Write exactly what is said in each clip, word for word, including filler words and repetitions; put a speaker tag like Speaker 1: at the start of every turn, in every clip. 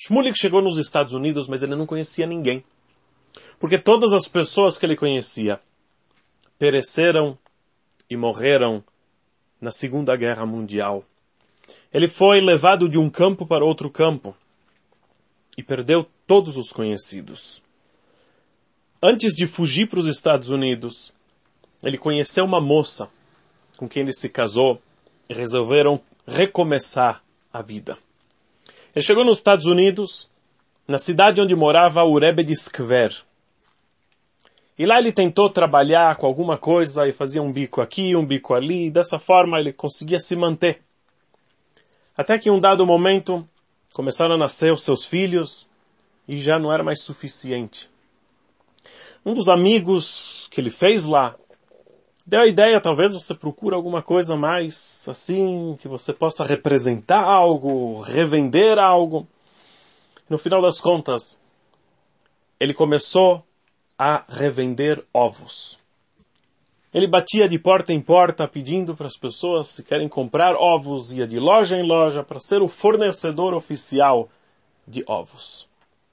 Speaker 1: Shmulik chegou nos Estados Unidos, mas ele não conhecia ninguém. Porque todas as pessoas que ele conhecia pereceram e morreram na Segunda Guerra Mundial. Ele foi levado de um campo para outro campo e perdeu todos os conhecidos. Antes de fugir para os Estados Unidos, ele conheceu uma moça com quem ele se casou e resolveram recomeçar a vida. Ele chegou nos Estados Unidos, na cidade onde morava o Rebbe de Skver. E lá ele tentou trabalhar com alguma coisa e fazia um bico aqui, um bico ali, e dessa forma ele conseguia se manter. Até que em um dado momento começaram a nascer os seus filhos e já não era mais suficiente. Um dos amigos que ele fez lá deu a ideia, talvez você procure alguma coisa mais assim, que você possa representar algo, revender algo. No final das contas, ele começou a revender ovos. Ele batia de porta em porta pedindo para as pessoas se querem comprar ovos, ia de loja em loja para ser o fornecedor oficial de ovos.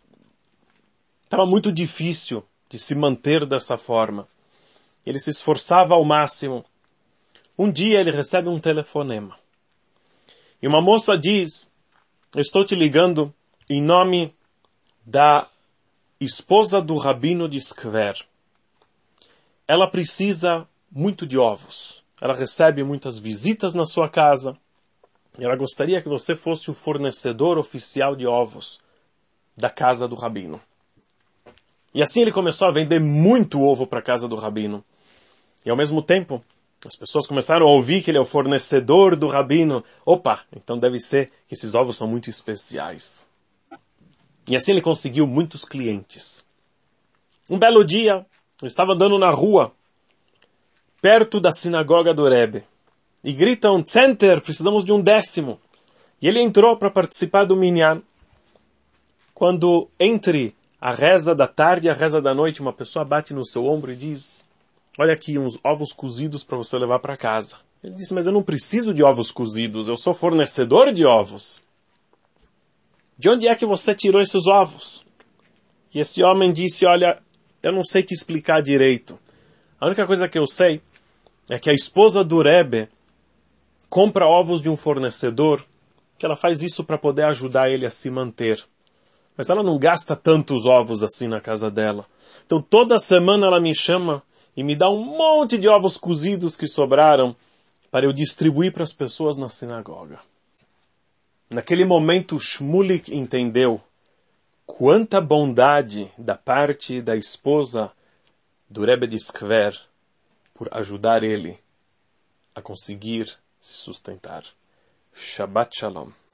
Speaker 1: Estava muito difícil de se manter dessa forma. Ele se esforçava ao máximo. Um dia ele recebe um telefonema. E uma moça diz, eu estou te ligando em nome da esposa do rabino de Skver. Ela precisa muito de ovos. Ela recebe muitas visitas na sua casa. E ela gostaria que você fosse o fornecedor oficial de ovos da casa do rabino. E assim ele começou a vender muito ovo para a casa do rabino. E ao mesmo tempo, as pessoas começaram a ouvir que ele é o fornecedor do rabino. Opa, então deve ser que esses ovos são muito especiais. E assim ele conseguiu muitos clientes. Um belo dia, ele estava andando na rua, perto da sinagoga do Rebbe. E gritam, Center, precisamos de um décimo. E ele entrou para participar do minyan. Quando entre a reza da tarde e a reza da noite, uma pessoa bate no seu ombro e diz, olha aqui uns ovos cozidos para você levar para casa. Ele disse, mas eu não preciso de ovos cozidos, eu sou fornecedor de ovos. De onde é que você tirou esses ovos? E esse homem disse, olha, eu não sei te explicar direito. A única coisa que eu sei é que a esposa do Rebbe compra ovos de um fornecedor, que ela faz isso para poder ajudar ele a se manter. Mas ela não gasta tantos ovos assim na casa dela. Então toda semana ela me chama e me dá um monte de ovos cozidos que sobraram para eu distribuir para as pessoas na sinagoga. Naquele momento, Shmulik entendeu quanta bondade da parte da esposa do Rebbe de Skver por ajudar ele a conseguir se sustentar. Shabbat Shalom.